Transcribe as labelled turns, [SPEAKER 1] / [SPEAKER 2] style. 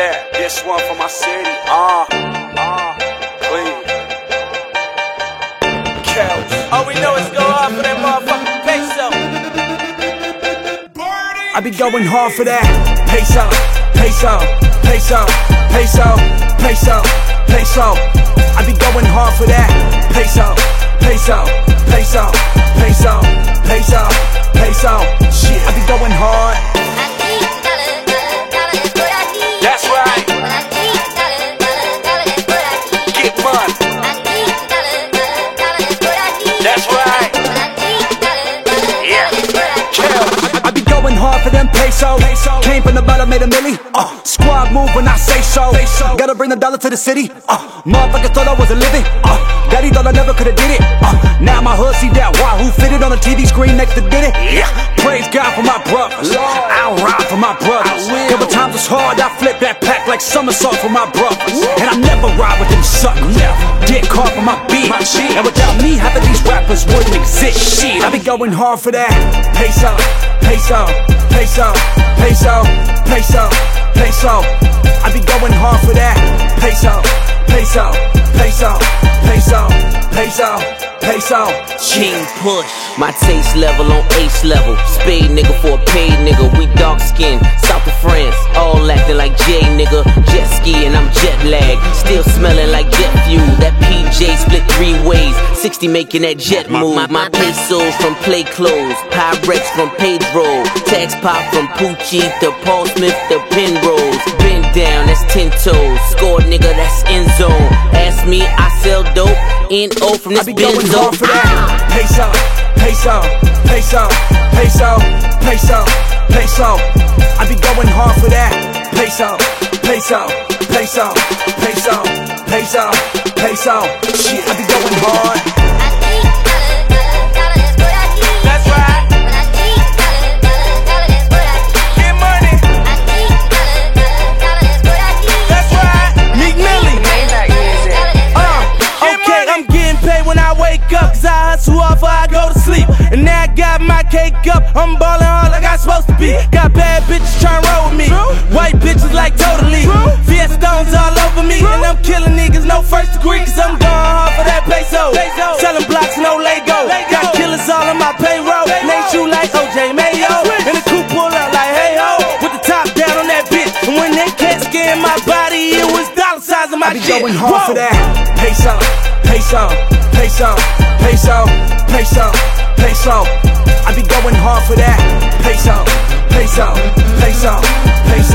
[SPEAKER 1] Yeah, this one for my city. Cleveland. Kells.
[SPEAKER 2] All we know is go hard for that motherfucking peso.
[SPEAKER 3] I be going hard for that peso, peso, peso, peso, peso, peso. I be going hard for that peso, peso, peso, peso, peso, peso. Shit, I be going hard.
[SPEAKER 1] That's right. Get money. That's right. Yeah. Kells.
[SPEAKER 3] I be going hard for them peso. Came from the bottom, made a milli. Squad move when I say so. Gotta bring the dollar to the city. Motherfuckers thought I wasn't living. Daddy thought I never could've did it. Now my hood see that Wahoo fitted on the TV screen next to Diddy. Yeah. Praise God for my brothers. I'll ride for my brothers. Couple times it's hard, I flip that pack like somersault for my brothers. And I never ride with them suckers. Get caught for my beat. And without me, half of these rappers wouldn't exist. Shit, I be going hard for that peso, peso, peso, peso, peso, peso. I be going hard for that peso, peso, peso, peso, peso, peso.
[SPEAKER 2] King push, my taste level on ace level. Spade nigga for a paid nigga. We dark skin, south of France, all acting like J nigga. Jet ski and I'm jet lagged, still smelling like jet fuel. That PJ split 3 ways, 60 making that jet move. My pesos from play clothes, Pyrex from Pedro, tax pop from Poochie to Paul Smith to Penrose. Bend down, that's 10 toes. Score nigga, that's end zone. Ask me, I sell dope. N.O. from this
[SPEAKER 3] I be going
[SPEAKER 2] benzo.
[SPEAKER 3] hard for that peso, peso, peso, peso, peso, peso. I be going hard for that peso, peso, peso, peso, peso, peso. Shit, I be going hard.
[SPEAKER 2] That's right. Get money. That's right. Meek Millie. Okay, I'm getting paid when I wake up, cause I hustle hard before I go to sleep. And now I got my cake up, I'm ballin' hard like I'm supposed to be. Got bad bitches tryna roll with me, white bitches like totally. Fiesta's all over me, and I'm killing niggas, no first degree, cause I'm going hard for that peso. Selling blocks, no Lego. Got killers all on my payroll. Name shoot like OJ Mayo, and the coupe pull up like hey ho, with the top down on that bitch. And when they can't scan my body, it was dollar signs on my
[SPEAKER 3] I be
[SPEAKER 2] shit.
[SPEAKER 3] going hard for that peso, peso, peso, peso, peso, peso. I be going hard for that peso, peso, peso, peso.